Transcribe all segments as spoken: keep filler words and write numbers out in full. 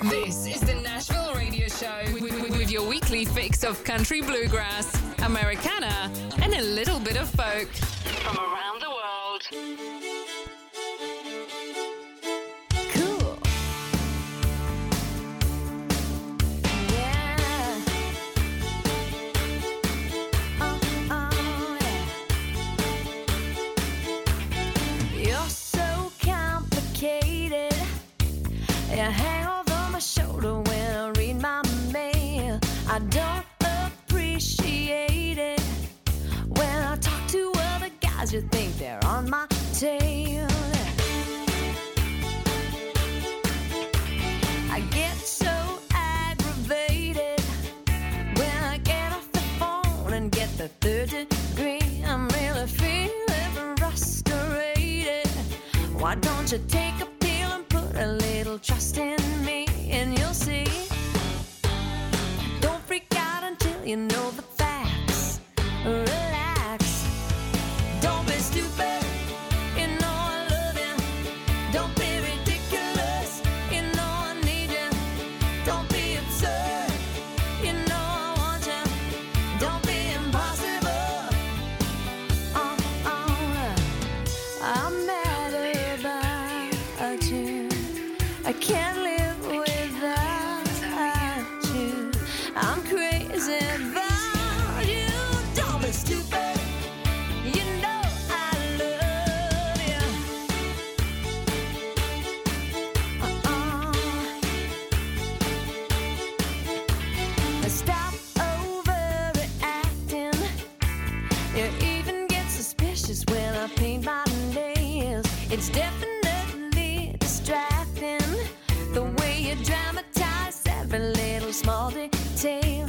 This is the Nashville Radio Show with, with your weekly fix of country bluegrass, Americana, and a little bit of folk from around the world. Cool. Yeah. Oh, oh, yeah. You're so complicated. You hang over my shoulder when I read my mail. I don't appreciate it when I talk to other guys. You think they're on my tail. I get so aggravated when I get off the phone and get the third degree. I'm really feeling frustrated. Why don't you take a pill and put a little trust in me, and you'll see. Don't freak out until you know the facts. Relax. Don't be stupid. You know I love you. Don't be ridiculous. You know I need you. Don't be absurd. You know I want you. Don't be impossible. Oh, oh, I'm mad about you. I can't live without you. I'm crazy about you. Don't be stupid. You know I love you. Uh-uh. Stop overreacting. You even get suspicious when I paint my nails. It's definitely distracting the way you dramatize every little small detail.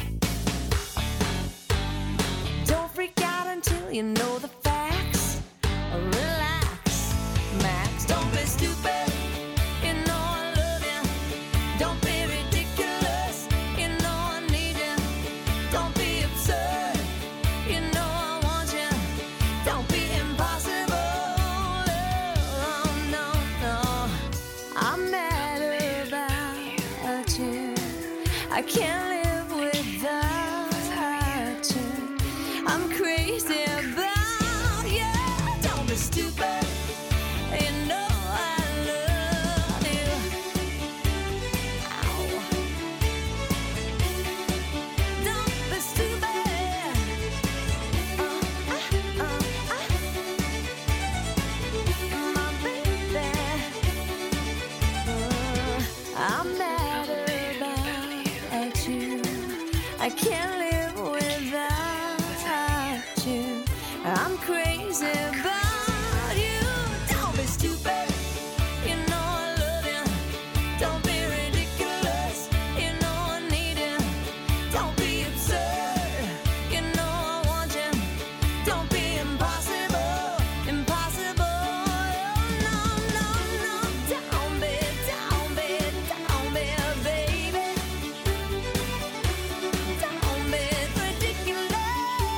Don't freak out until you know the facts. Relax, Max. Don't be stupid. You know I love you. Don't be ridiculous. You know I need you. Don't be absurd. You know I want you. Don't be impossible. Oh, no, no. I'm mad about you. I can't live without you. I'm crazy about you. Don't be stupid. You know I love you. Ow. Don't be stupid. Uh, uh, uh, uh. My baby. Uh, I'm mad about you. I can't live without you. I'm crazy about you. Don't be stupid. You know I love you. Don't be ridiculous. You know I need you. Don't be absurd. You know I want you. Don't be impossible. Impossible. Oh, no, no, no. Don't be, don't be, don't be a baby. Don't be ridiculous.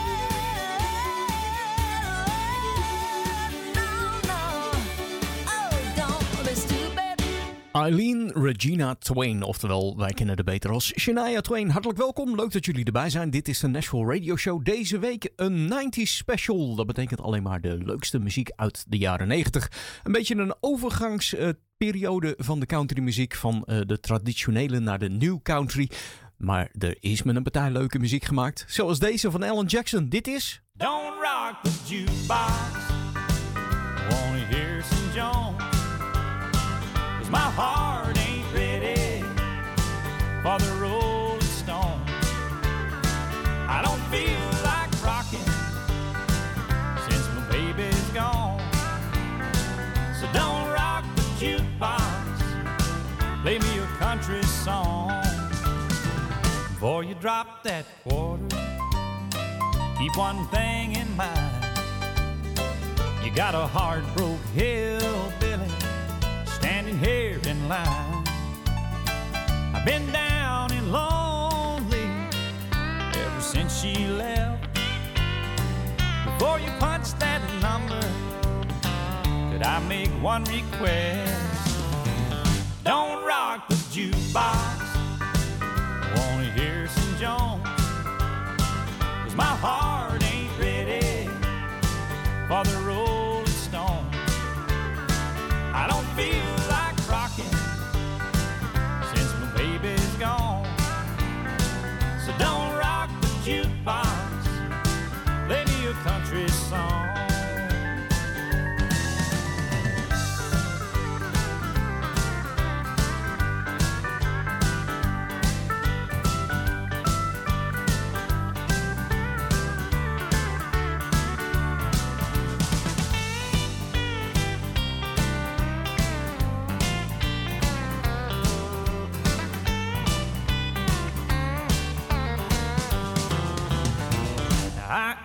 No, no. Oh, don't be stupid. Eileen Regina Twain, oftewel wij kennen haar beter als Shania Twain. Hartelijk welkom, leuk dat jullie erbij zijn. Dit is de Nashville Radio Show. Deze week een nineties special. Dat betekent alleen maar de leukste muziek uit de jaren negentig. Een beetje een overgangsperiode van de countrymuziek, van uh, de traditionele naar de new country. Maar er is met een partij leuke muziek gemaakt. Zoals deze van Alan Jackson. Dit is... Don't rock the jukebox. Wanna hear some Jones? 'Cause my heart ain't ready for the Rolling Stones. I don't feel like rocking since my baby's gone. So don't rock the jukebox. Play me a country song. Before you drop that quarter, keep one thing in mind. You got a heart-broke hillbilly standing here in line. I've been down and lonely ever since she left. Before you punch that number, could I make one request? Don't rock the jukebox.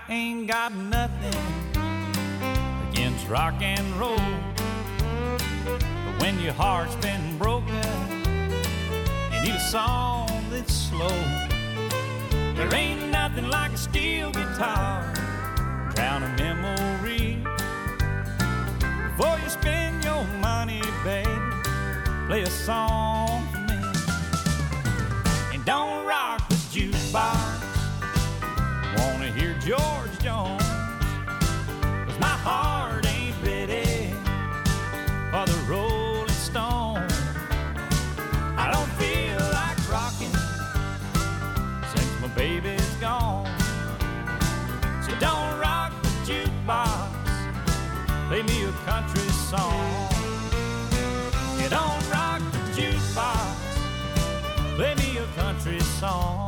ain't got nothing against rock and roll, but when your heart's been broken, you need a song that's slow. There ain't nothing like a steel guitar, drown a memory. Before you spend your money, baby, play a song for me. And don't rock the jukebox, wanna hear George Jones, 'cause my heart ain't ready for the Rolling Stones. I don't feel like rocking since my baby's gone. So don't rock the jukebox, play me a country song. You don't rock the jukebox, play me a country song.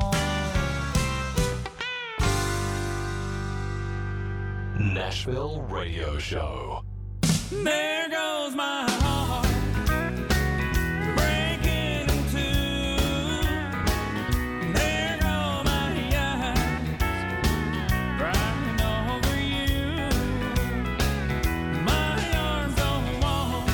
Nashville Radio Show. There goes my heart, breaking in two. There go my eyes, crying over you. My arms don't want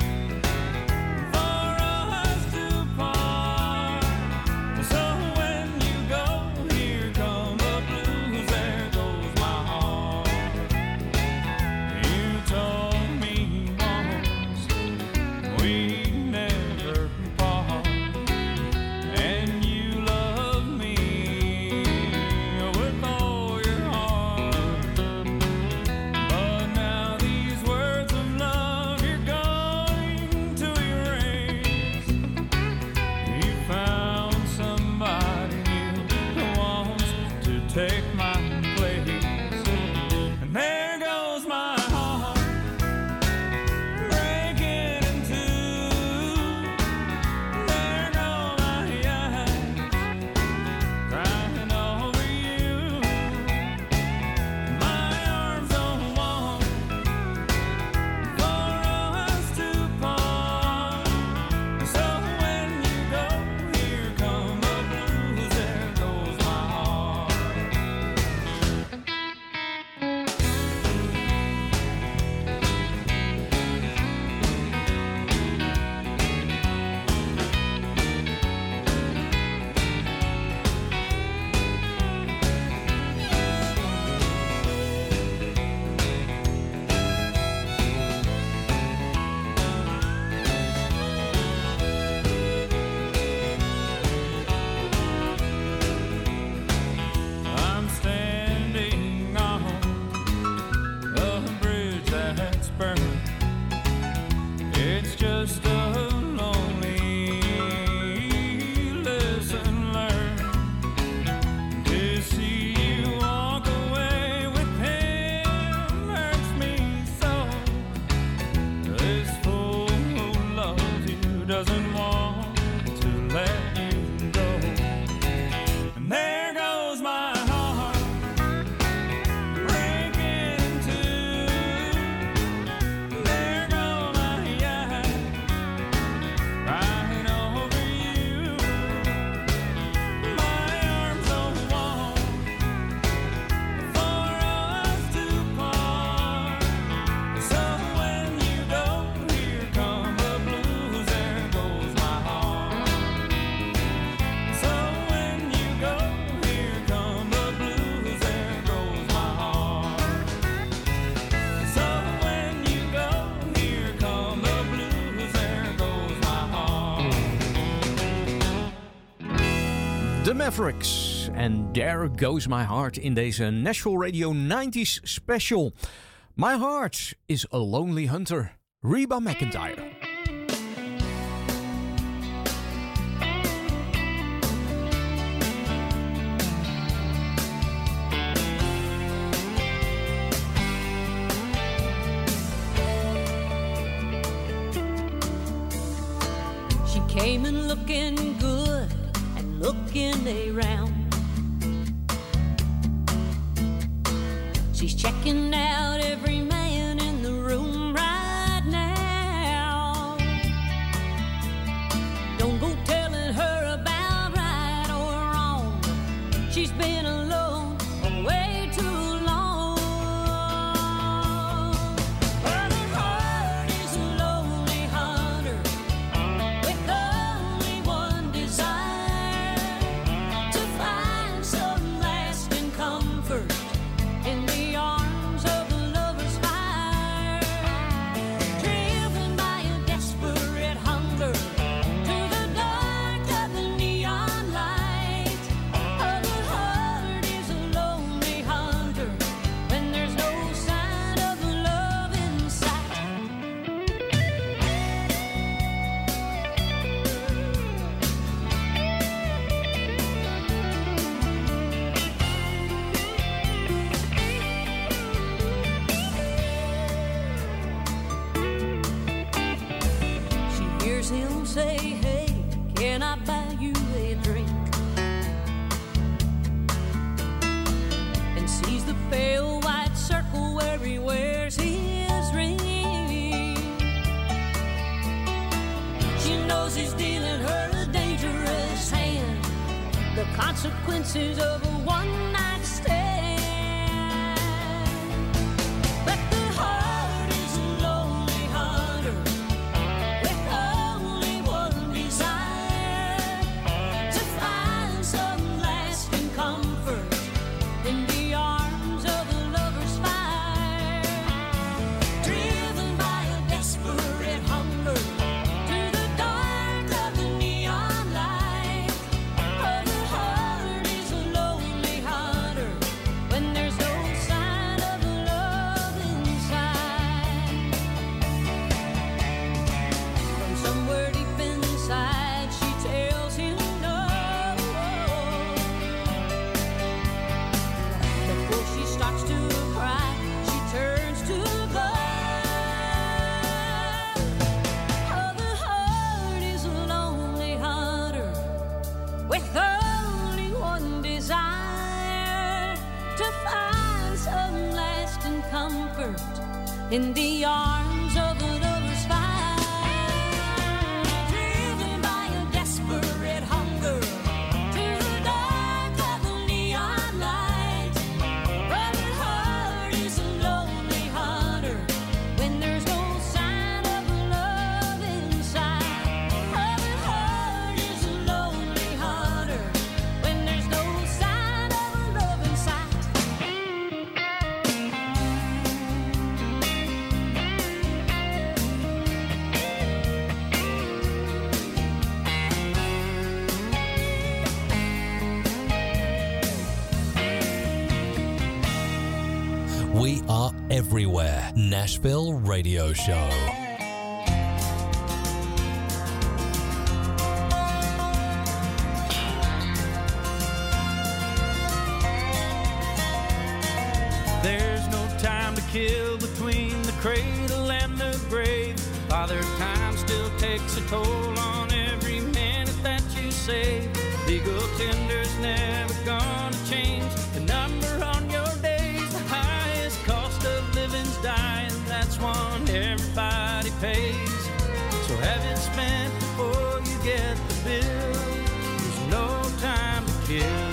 for us to part. So when you go, here come the blues. There goes my heart. You told me once we never part, and you love me with all your heart. But now these words of love you're going to erase. You found somebody new who wants to take my place. And there goes my heart, breaking in two. There go my eyes, crying over you. My arms don't want for us to part. So when you go, here come the blues. There goes my heart. I'm standing on a bridge that's burned. It's just a lonely lesson learned. To see you walk away with him hurts me so. This fool who loves you doesn't want to let you go. And there goes my heart, breaking in two. There go my eyes, crying over you. My arms don't want for us to part. So when you go, here come the blues. There goes my heart. So when you go, here come the blues. There goes my heart. So when you go, here come the blues. There goes my heart. The Mavericks. En There Goes My Heart in deze Nashville Radio nineties special. My Heart is a Lonely Hunter. Reba McEntire. She came in looking good and looking around. She's checking out every man in the room right now. Don't go telling her about right or wrong. She's been alone way too long. consequences of a one-night stand. But the heart is a lonely hunter with only one desire, to find some lasting comfort in the arms of a lover's fire. Driven by a desperate hunger to the dark of the neon light. Oh, the heart is a lonely hunter when there's no sign of love inside. From somewhere deep inside, she tells him no. Before she starts to cry, she turns to go. Oh, the heart is a lonely hunter with only one desire, to find some lasting comfort in the arms of a lover's fire. Driven by a desperate hunger to the dark of the neon light. But the heart is a lonely hunter when there's no sign of love inside. Oh, the heart is a lonely hunter when there's no sign of love inside. We are everywhere. Nashville Radio Show. There's no time to kill between the cradle and the grave. Father Time still takes a toll on every minute that you save. Legal tender's never gonna change the number on your days. The highest cost of living's dying, that's one everybody pays. So have it spent before you get the bill. There's no time to kill.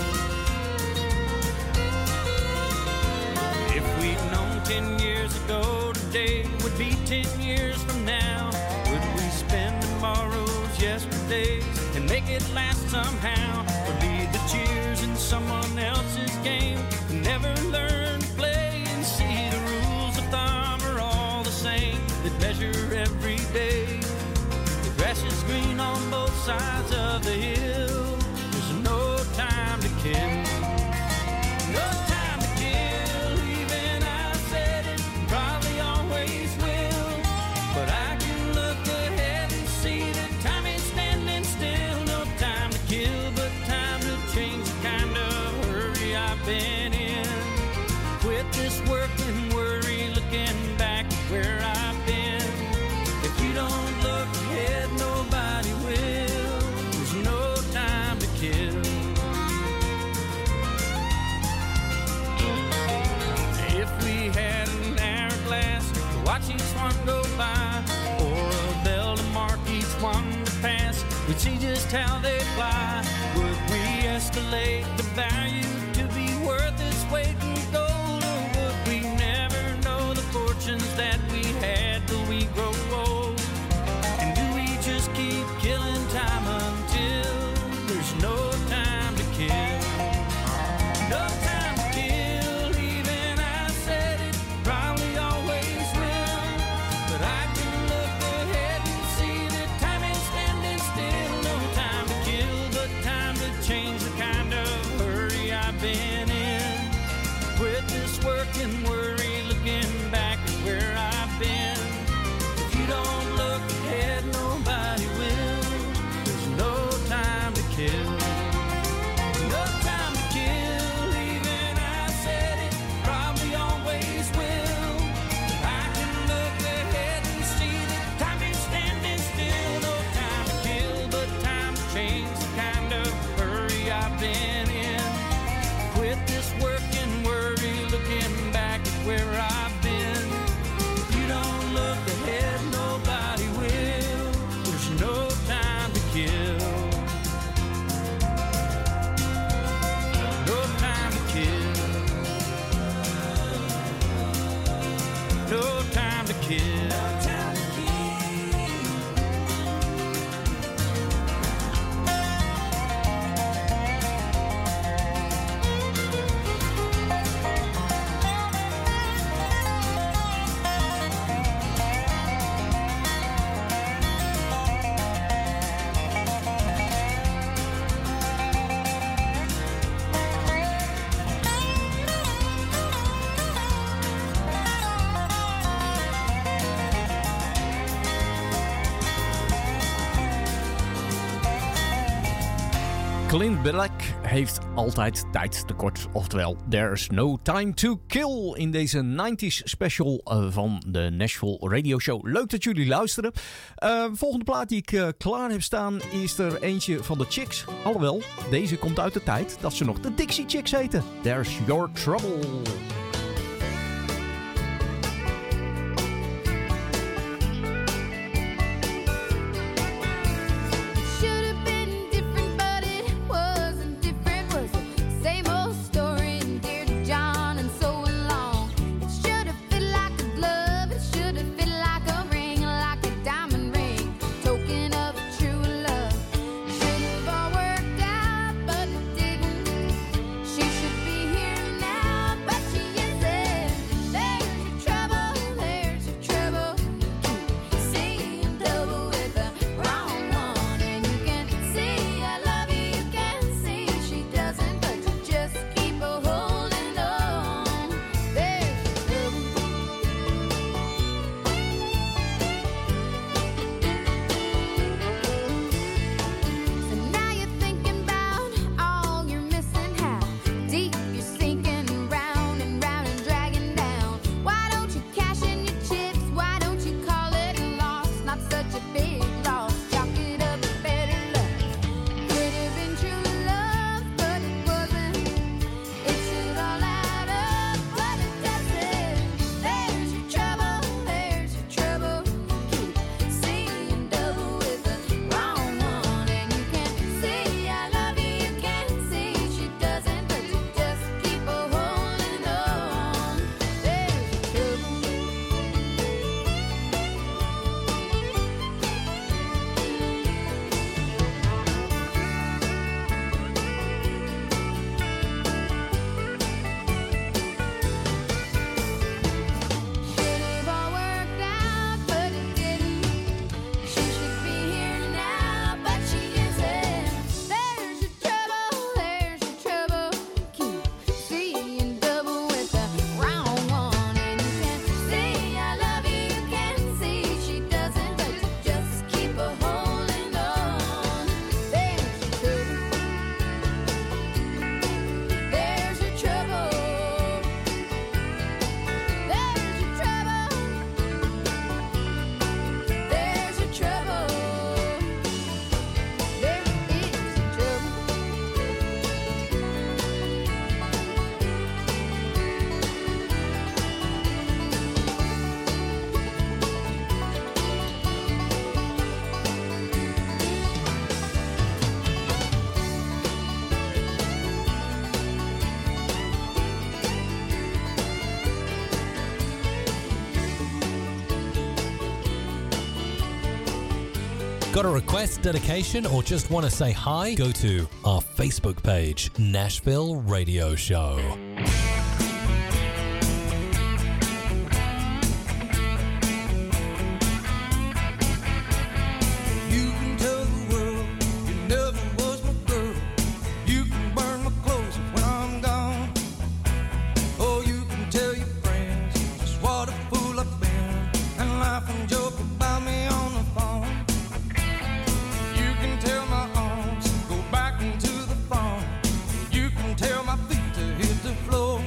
If we'd known ten years ago, today would be ten years from now. Would we spend tomorrow's yesterdays and make it last somehow? Or leave the cheers in someone else's game and never learn to play and see the rules of thumb are all the same, that measure every day. The grass is green on both sides of the hill. There's no time to kill. No time to kill, even I said it, probably always will. But I can look ahead and see that time is standing still. No time to kill, but time to change the kind of hurry I've been in. Quit this work and worry, looking back where I've been. If you don't look ahead, nobody will. There's no time to kill. If we had an hourglass to watch each one go by, or a bell to mark each one to pass, we'd see just how they fly. Would we escalate the value to be worth its weight in gold, or would we never know the fortunes that we had till we grow old? And do we just keep killing time until there's no time to kill? No time to kill, even I said it, probably always will. But I can look ahead and see that time is standing still. No time to kill, but time to change the kind of hurry I've been in. Quit this work and worry, looking back at where I've kid. No time to kill. Clint Black heeft altijd tijd tekort. Oftewel, there's no time to kill in deze nineties special uh, van de Nashville Radio Show. Leuk dat jullie luisteren. Uh, volgende plaat die ik uh, klaar heb staan is er eentje van de Chicks. Alhoewel, deze komt uit de tijd dat ze nog de Dixie Chicks heten. There's Your Trouble. Got a request, dedication, or just want to say hi? Go to our Facebook page, Nashville Radio Show. Tell my feet to hit the floor.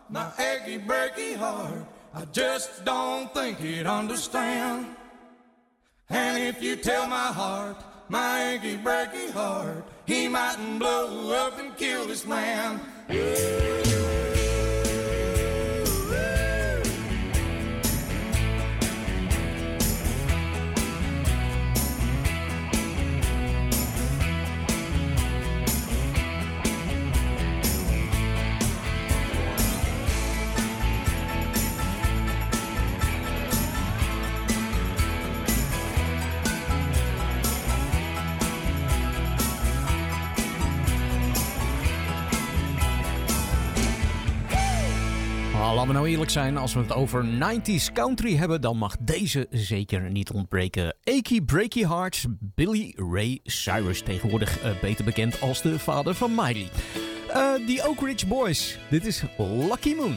my achy breaky heart, I just don't think he'd understand. And if you tell my heart, my achy breaky heart, he mightn't blow up and kill this man. Laten we nou eerlijk zijn, als we het over nineties country hebben, dan mag deze zeker niet ontbreken. Achy Breaky Heart, Billy Ray Cyrus, tegenwoordig uh, beter bekend als de vader van Miley. The uh, Oak Ridge Boys, dit is Lucky Moon.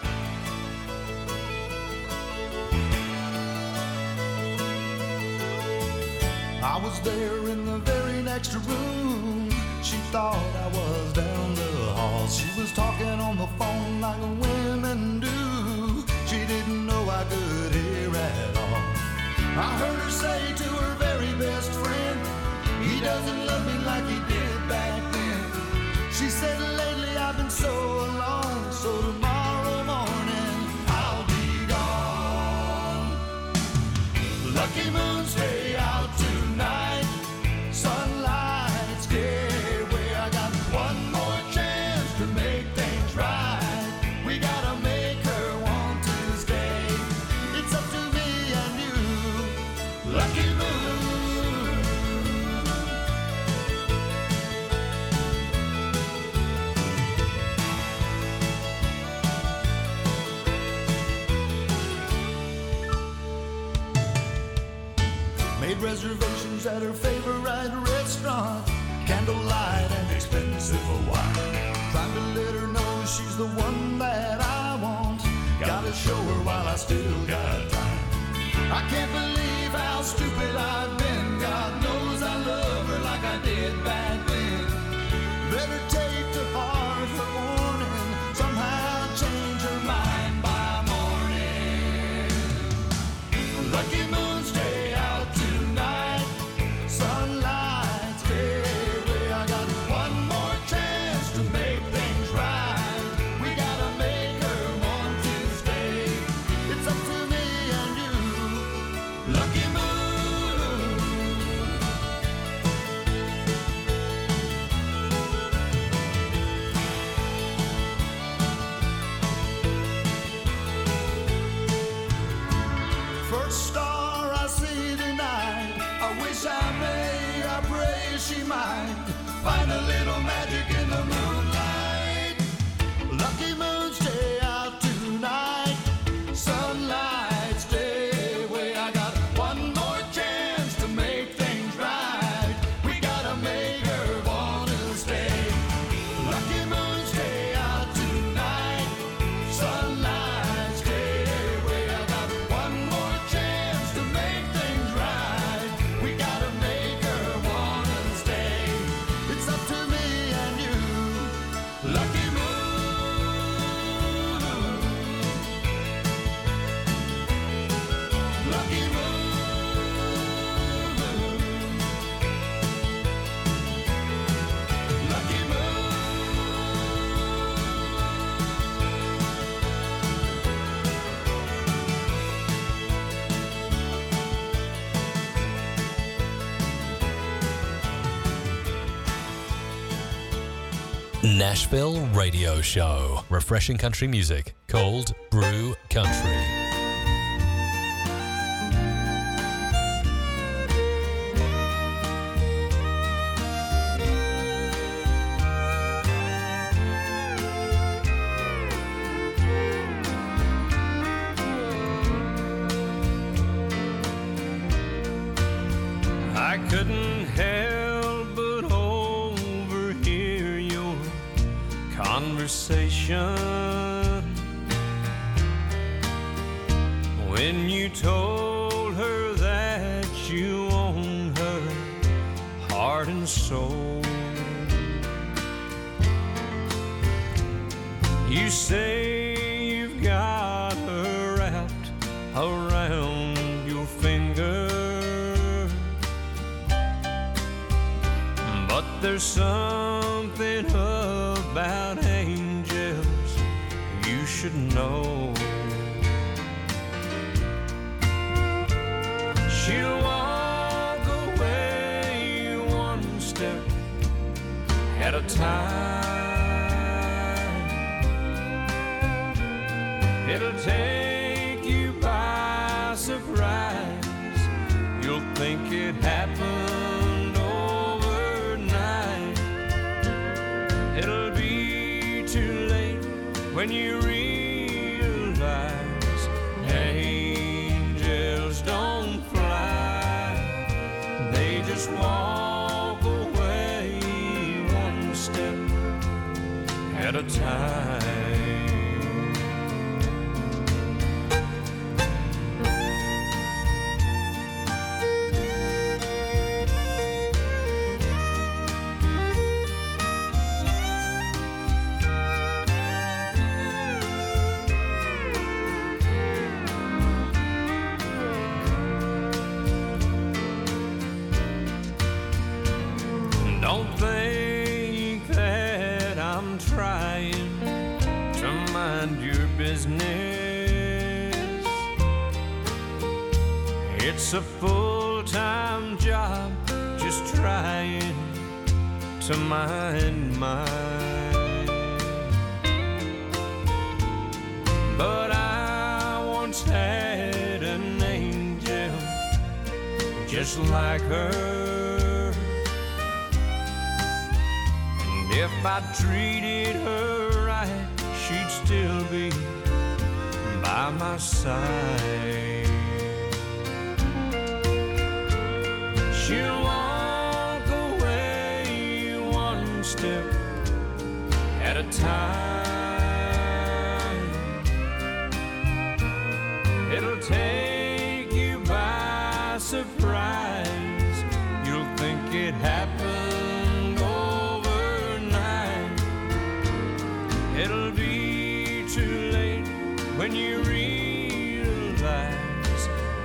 I was there in the very next room. She thought I was down the hall. She was talking on the phone like women do. She didn't know I could hear at all. I heard her say to her very best friend, he doesn't love me like he did back then. She said, lately I've been so alone, so tomorrow morning I'll be gone. Lucky moon, stay out tonight. Sunlight's gateway. I got one more chance to make things right. We gotta make her want to stay. It's up to me and you. Lucky moon. Made reservations at her favorite restaurant, candlelight and expensive wine. Trying to let her know she's the one that I want. Gotta show her while I still got time. I can't believe how stupid I've been. God knows I love her like I did back then. Better take to heart her warning. Somehow change her mind by morning. Lucky moon, stay out tonight. Sunlight, stay away. I got one more chance to make things right. We gotta make her want to stay. It's up to me and you. Lucky moon. First star I see tonight. I wish I may, I pray she might find a little magic in the moonlight. Lucky moon, stay out tonight. Sunlight, stay away. I got one more chance to make things right. We gotta make her wanna stay. Lucky moon, stay out tonight. Sunlight, stay away. I got one more chance to make things right. We gotta make her wanna stay. It's up to me and you. Lucky moon. Lucky moon. Lucky moon. Nashville Radio Show. Refreshing country music. Cold Brew Country. I couldn't help but overhear your conversation when you told her that you own her heart and soul. You say around your finger. But there's something about angels you should know. She'll walk away one step at a time. It'll take you by surprise. You'll think it happened overnight. It'll be too late when you realize angels don't fly. They just walk away one step at a time. Don't think that I'm trying to mind your business. It's a full-time job, just trying to mind mine. But I once had an angel just like her. If I treated her right, she'd still be by my side. She'll walk away one step at a time. It'll take you by surprise. You'll think it happened. It'll be too late when you realize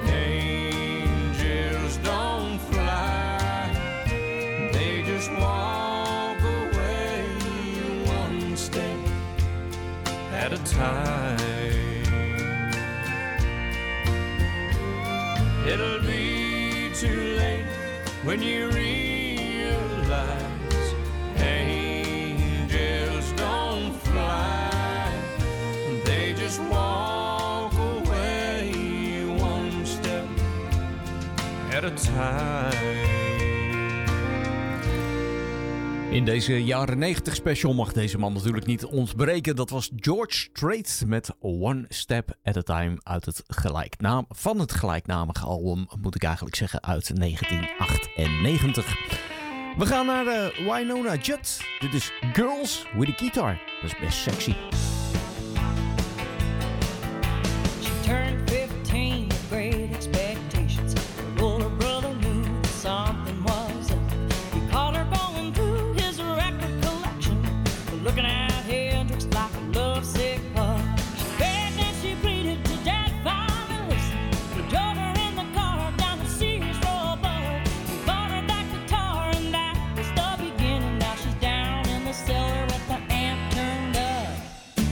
angels don't fly. They just walk away one step at a time. It'll be too late when you realize angels don't fly. They just walk away one step at a time. In deze jaren negentig special mag deze man natuurlijk niet ontbreken. Dat was George Strait met One Step at a Time uit het gelijknaam, van het gelijknamige album, moet ik eigenlijk zeggen, uit negentien achtennegentig. We gaan naar uh, Wynonna Judd. Dit is Girls with a Guitar. Dat is best sexy. She turned fifteen with great expectations. Her older brother knew that something was up. He caught her going through his record collection, looking at Hendrix like a lovesick pup. She begged and she pleaded to Dad finally listen. We drove her in the car down to Sears Roebuck. We bought her that guitar and that was the beginning. Now she's down in the cellar with the amp turned up.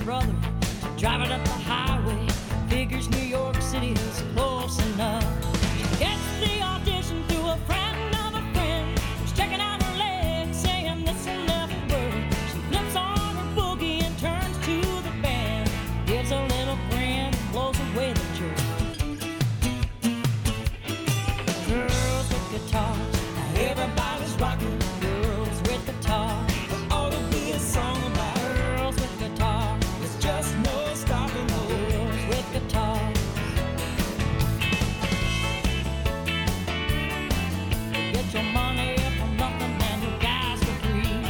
brother, driving up the highway, figures New York City is close enough. She gets the audition through a friend of a friend, who's checking out her legs, saying this will never work. She flips on her boogie and turns to the band, gives a little grin, blows away the jerk. Girls with guitars, now everybody's rocking. Girls with guitars, there ought to be a song about girls with guitars. There's just no stopping girls with guitars. Get your money from nothing and your gas for free.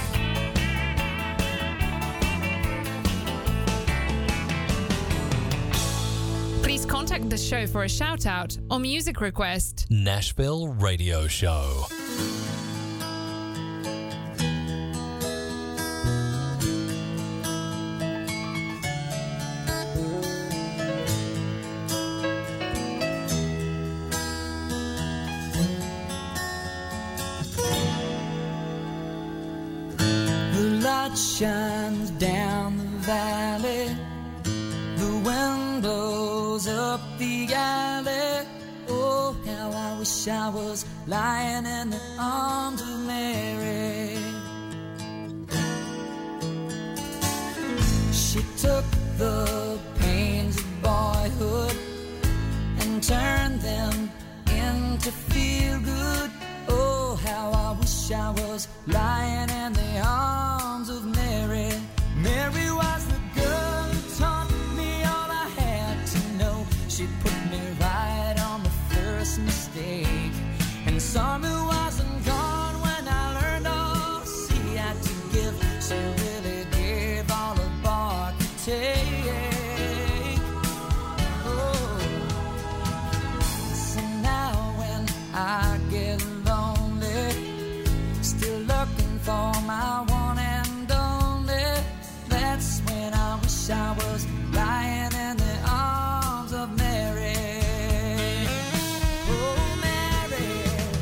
Please contact the show for a shout out or music request. Nashville Radio Show. The light shines down the valley, the wind blows up the alley. Oh, how I wish I was lying in the arms of Mary. She took the pains of boyhood and turned them into feel good. Oh, how I wish I was lying in the arms of Mary. Mary was the girl who taught me all I had to know. She put me right on the first mistake, and summer wasn't gone when I learned all she had to give. She really gave all the bar could take. Oh, so now when I get lonely, still looking for my one and only, that's when I wish I was lying in the arms of Mary. Oh, Mary.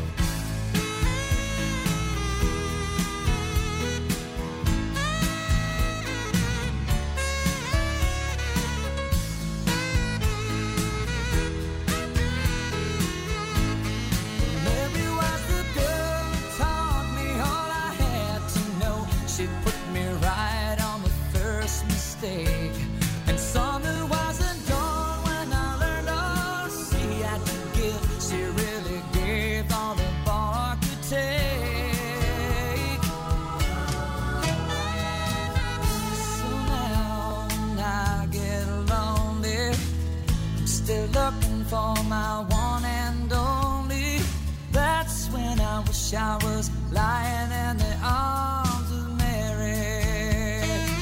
Mary was the girl who taught me all I had to know. She put me right on the first mistake, and summer wasn't gone when I learned all she had to give. She really gave all the bar could take. So now when I get lonely, I'm still looking for my one and only. That's when I wish I was lying in the arms of Mary.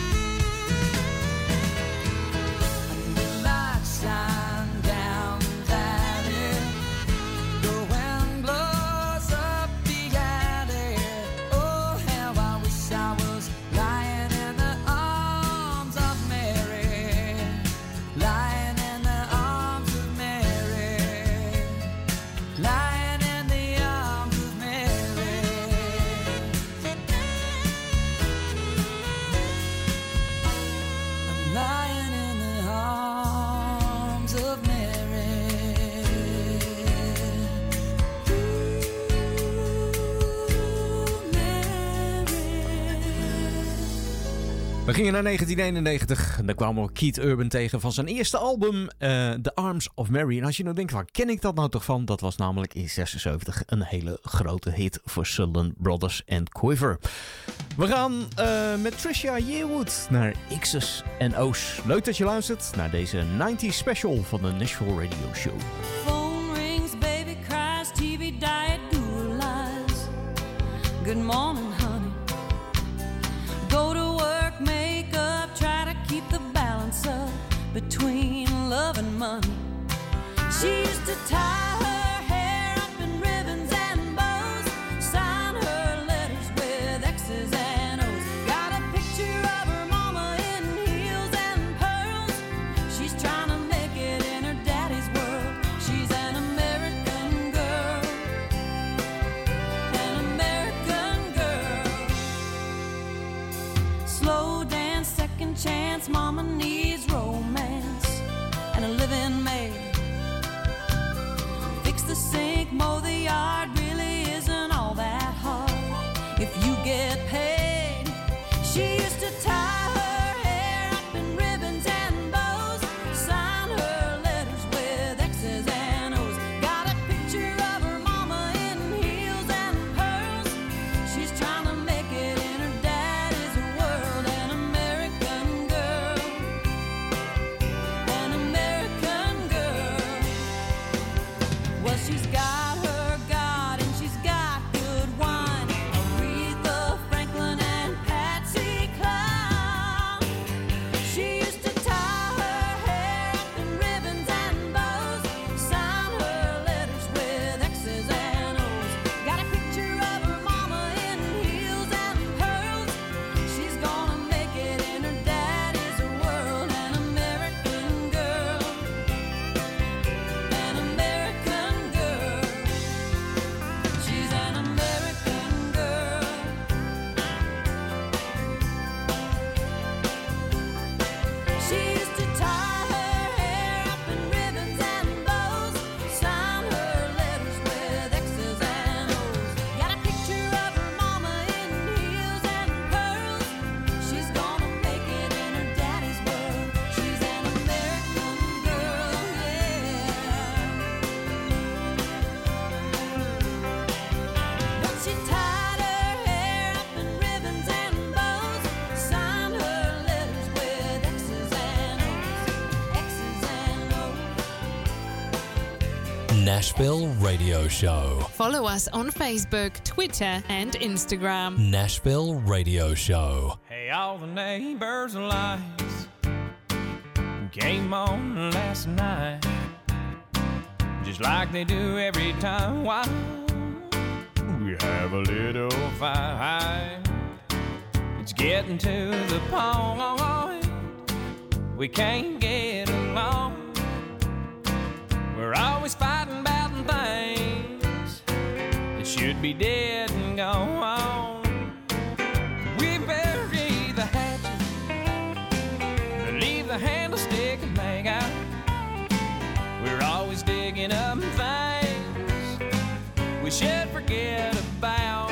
And the light shine down the valley, the wind blows up the alley. Oh, how I wish I was lying in the arms of Mary. Lying in the arms of Mary. Lying in the arms of Mary. I'm lying in the arms of Mary. Ooh, Mary. We gingen naar negentien eenennegentig en daar kwamen we Keith Urban tegen van zijn eerste album, uh, The Arms of Mary. En als je nou denkt, waar ken ik dat nou toch van? Dat was namelijk in zesenzeventig een hele grote hit voor Sutherland Brothers and Quiver. We gaan uh, met Trisha Yearwood naar X's en O's. Leuk dat je luistert naar deze nineties special van de Nashville Radio Show. Phone rings, baby cries, T V diet, Google lies. Good morning, honey. Go to work, make up, try to keep the balance up between love and money. She used to tie her hair up in ribbons and bows, sign her letters with X's and O's. Got a picture of her mama in heels and pearls. She's trying to make it in her daddy's world. She's an American girl, an American girl. Slow dance, second second chance. Mama needs romance and a living maid. Fix the sink, mow the yard, really isn't all that hard if you get paid. She used to tie her hair up in ribbons and bows, sign her letters with X's and O's. Got a picture of her mama in heels and pearls. She's trying to make it in her daddy's world. An American girl, an American girl. Well, she's got her God and she's got good wine. Aretha Franklin and Patsy Cline. She used to tie her hair up in ribbons and bows, sign her letters with X's and O's. Got a picture of her mama in heels and pearls. She's gonna make it in her daddy's world. An American girl, an American girl. She's an American girl. She used to tie her hair up in ribbons and bows, sign her letters with X's and O's. Got a picture of her mama in heels and pearls. She's gonna make it in her daddy's world. She's an American girl, yeah. But she tied her hair up in ribbons and bows, signed her letters with X's and O's, X's and O's. Nashville Radio Show. Follow us on Facebook, Twitter, and Instagram. Nashville Radio Show. Hey, all the neighbors' lights came on last night, just like they do every time. Why? We have a little fight. It's getting to the point we can't get along. We're always fighting about things that should be dead and gone. We bury the hatchet, leave the handle stick and hang out. We're always digging up things we should forget about.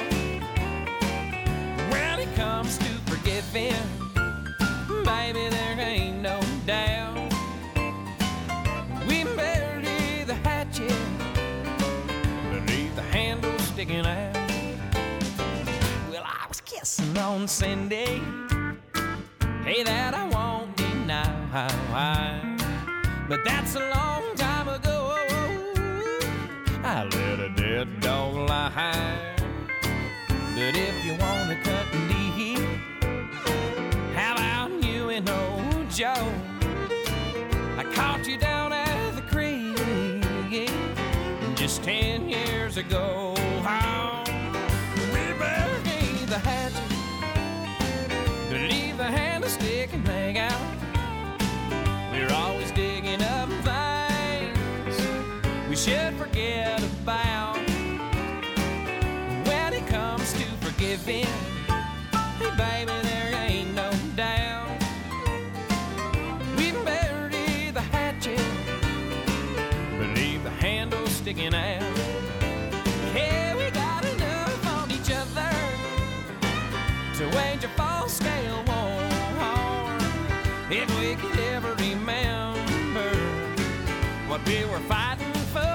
When it comes to forgiving, baby, there ain't no doubt. We bury the hatchet beneath the handle sticking out. Well, I was kissing on Cindy, hey, that I won't deny, but that's a long time ago. I let a dead dog lie. But if you wanna cut deep, how about you and old Joe? I caught you down at the creek just ten years ago. Oh, we buried the hatchet, leave the handle stick and hang out. We're always digging up things we should forget about. When it comes to forgiving, hey baby, there ain't no doubt. We bury the hatchet, but leave the handle sticking out. Hey, we got enough on each other to wage a false scale war. If we could ever remember what we were fighting for.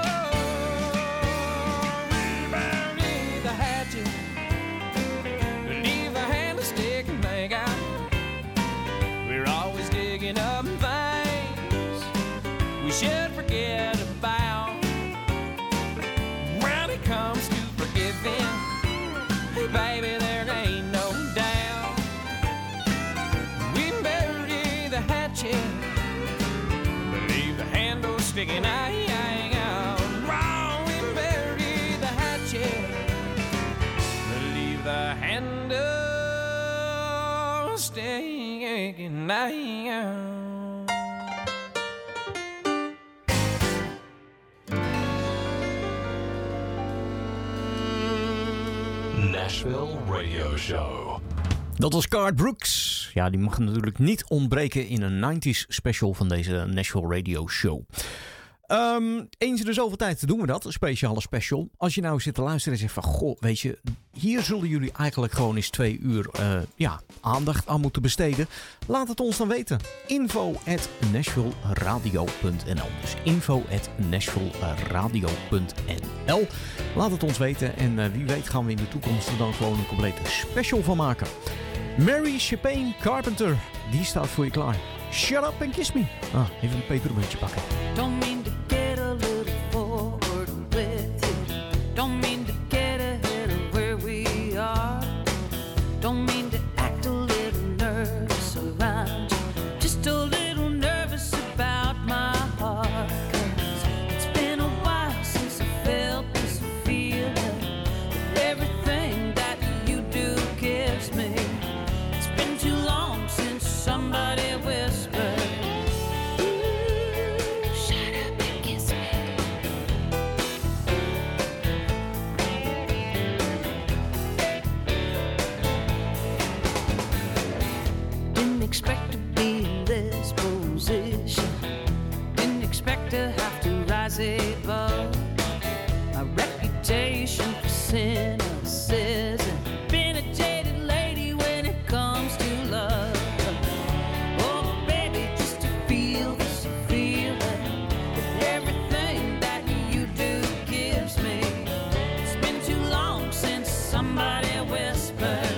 We bury the hatchet, leave the handle stick and hang out. We're always digging up things we should forget about. When it comes to forgiving, hey baby, there ain't no doubt. We bury the hatchet, leave the handle sticking out. Wrong, we bury the hatchet, leave the handle sticking out. Nashville Radio Show. Dat was Garth Brooks. Ja, die mag natuurlijk niet ontbreken in een nineties special van deze Nashville Radio Show. Um, eens in de zoveel tijd doen we dat, een speciale special. Als je nou zit te luisteren en zegt van... Goh, weet je, hier zullen jullie eigenlijk gewoon eens twee uur uh, ja, aandacht aan moeten besteden. Laat het ons dan weten. info at nashville radio punt n l Dus info at nashville radio punt n l Laat het ons weten en uh, wie weet gaan we in de toekomst er dan gewoon een complete special van maken. Mary Chapin Carpenter, die staat voor je klaar. Shut up and kiss me. Ah, even een pepermuntje pakken. Don't mean to get a little forward with you. Don't mean to get ahead of where we are. Don't mean to act a little nervous around you. Just a little nervous about my heart. 'Cause it's been a while since I felt this feeling. Everything that you do gives me. It's been too long since somebody whispered. Expect to be in this position. Didn't expect to have to rise above my reputation for cynicism. Been a jaded lady when it comes to love. Oh baby, just to feel this feeling with everything that you do gives me. It's been too long since somebody whispered.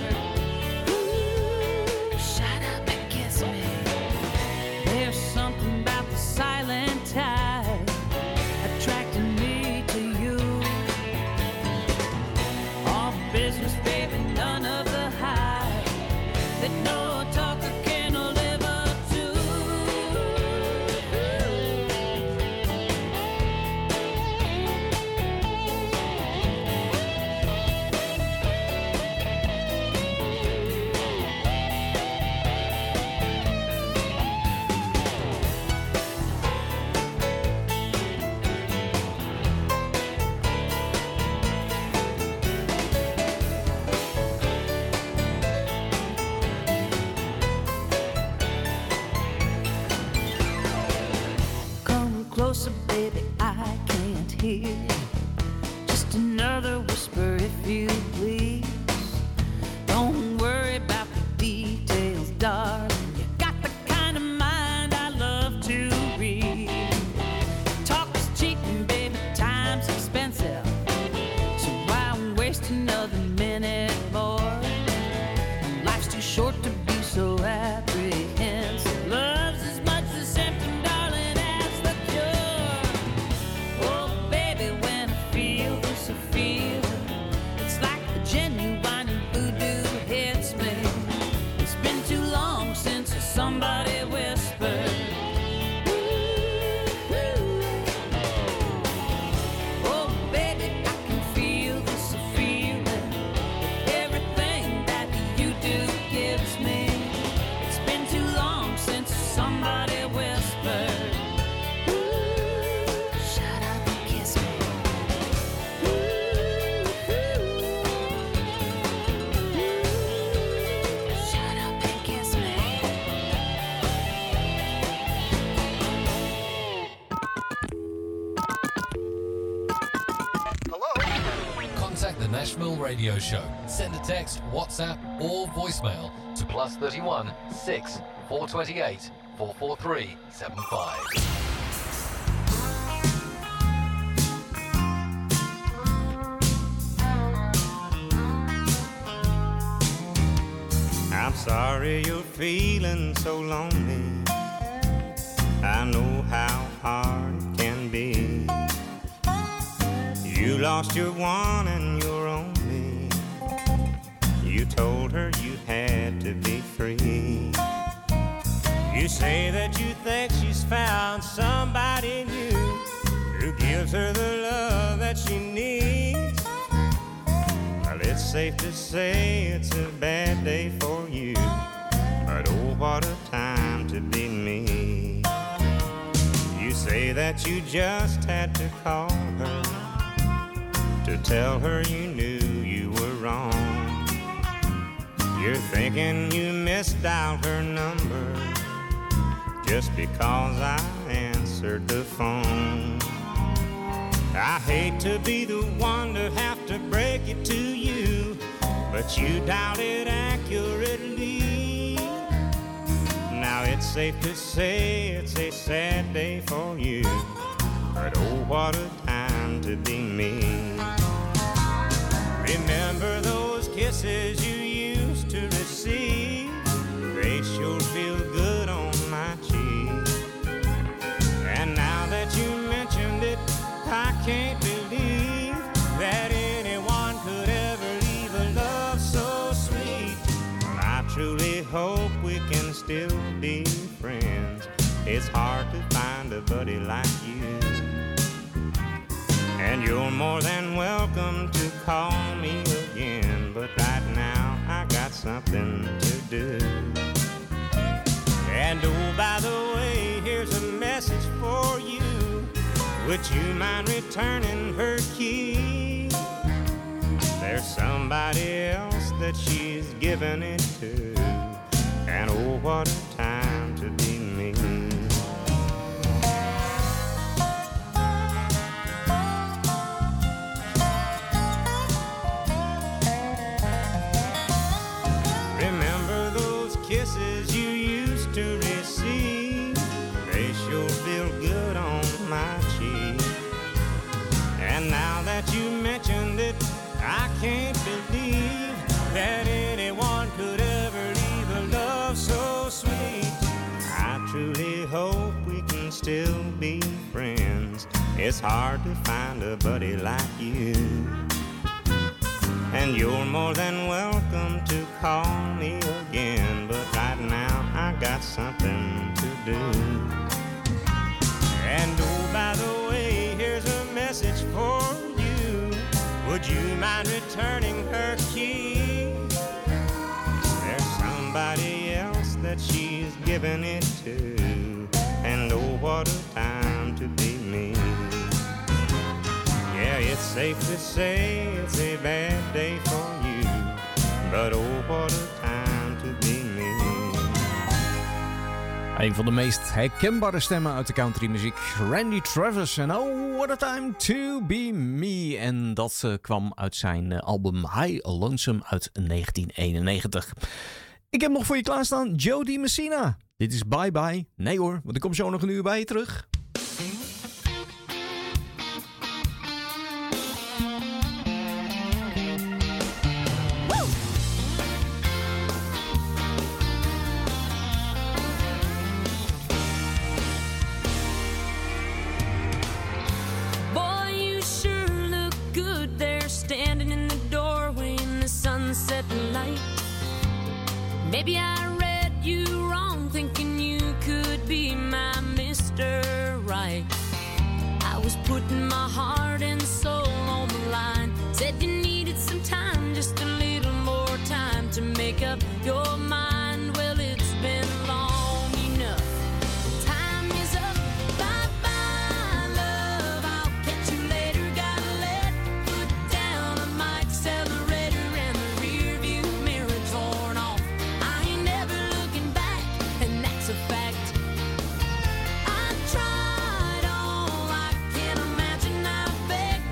Closer, baby, I can't hear you. Just another whisper, if you please. Don't worry about the details, darling. You got the kind of mind I love to read. Talk is cheap and baby, time's expensive. So why waste another minute more? Life's too short to be so apprehensive. Love's as much the symptom, darling, as the cure. Oh, baby, when I feel this, I feel it. It's like the genuine voodoo hits me. It's been too long since somebody whispered. Oh, baby, I can feel this feeling. Everything that you do gives me. It's been too long since somebody whispered. Shut up and kiss me. Shut up and kiss me. Contact the Nashville Radio Show. Send a text, WhatsApp, or voicemail to plus thirty-one six four twenty-eight four four three seven five. I'm sorry you're feeling so lonely. I know how hard it can be. You lost your one and your only. You told her you had to be free. You say that you think she's found somebody new who gives her the love that she needs. Well, it's safe to say it's a bad day for you, but oh, what a time to be me. You say that you just had to call her to tell her you knew you were wrong. You're thinking you missed out her number just because I answered the phone. I hate to be the one to have to break it to you, but you dialed it accurately. Now it's safe to say it's a sad day for you, but oh, what a time to be me. Remember those kisses you used to receive? They sure feel good on my cheek. And now that you mentioned it, I can't believe that anyone could ever leave a love so sweet. I truly hope we can still be friends. It's hard to find a buddy like you. And you're more than welcome to call me again, but right now I got something to do. And oh, by the way, here's a message for you. Would you mind returning her key? There's somebody else that she's giving it to, and oh, what a time to be me. Remember those kisses you used to receive? They sure feel good on my cheek. And now that you mentioned it, I can't believe that anyone could ever leave a love so sweet. I truly hope we can still be friends. It's hard to find a buddy like you. And you're more than welcome to call me again, but right now I got something to do. And oh, by the way, here's a message for you. Would you mind returning her key? There's somebody else that she's giving it to, and oh, what a time to be me. Yeah, it's safe to say it's a bad day for you, but oh, what a time to be me. Een van de meest herkenbare stemmen uit de countrymuziek, Randy Travis. En oh, what a time to be me. En dat uh, kwam uit zijn uh, album High Lonesome uit negentien eenennegentig. Ik heb nog voor je klaarstaan Joe DiMessina. Dit is Bye Bye. Nee hoor, want ik kom zo nog een uur bij je terug. Maybe I read you wrong, thinking you could be my Mister Right. I was putting my heart and soul on the line. Said you needed some time, just a little more time to make up your mind. Well, it's been long enough. Time is up. Bye-bye, love. I'll catch you later. Gotta let foot down on my accelerator, and the rear view mirror torn off. I ain't never looking back, and that's a fact. I tried all I can imagine. I begged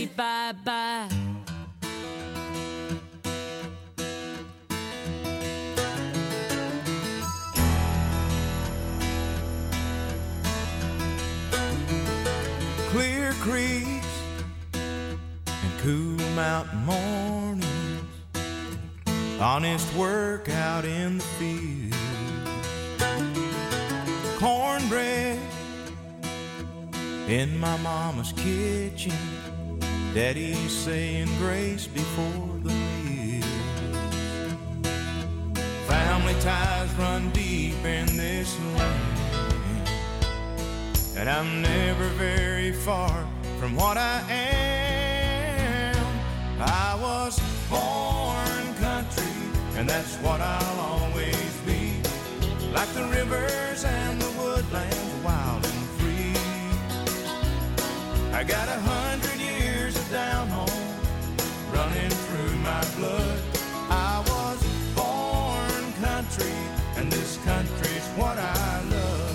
city bye-bye. Clear creeks and cool mountain mornings, honest work out in the field, cornbread in my mama's kitchen, Daddy saying grace before the meal. Family ties run deep in this land, and I'm never very far from what I am. I was born country, and that's what I'll always be. Like the rivers and the woodlands, wild and free. I got a hundred years of down home running through my blood. I was born country, and this country's what I love.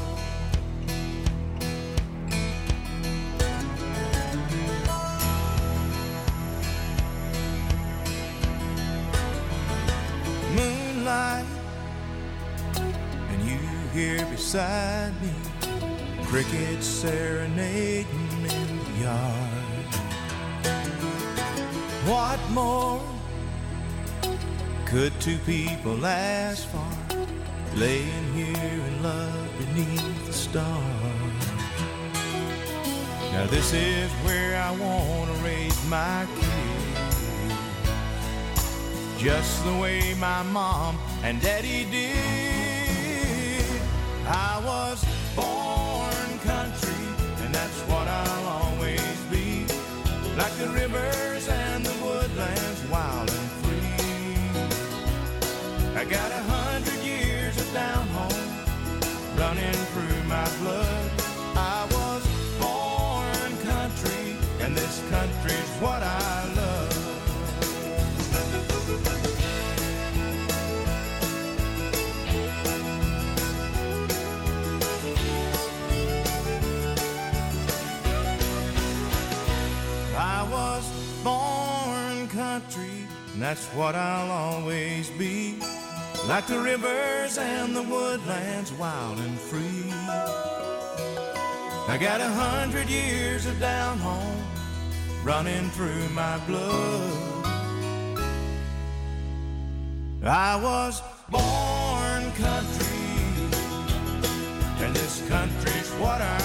Moonlight, and you here beside me, crickets serenading in the yard. What more could two people ask for, laying here in love beneath the stars? Now this is where I want to raise my kids, just the way my mom and daddy did. I was born country, and that's what I'll always be. Like the rivers and the woodlands, wild and free. I got a hundred years of down home running through my blood. I was born country, and this country's what I love. I was born country, and that's what I'll always be. Like the rivers and the woodlands, wild and free. I got a hundred years of down home running through my blood. I was born country, and this country's what I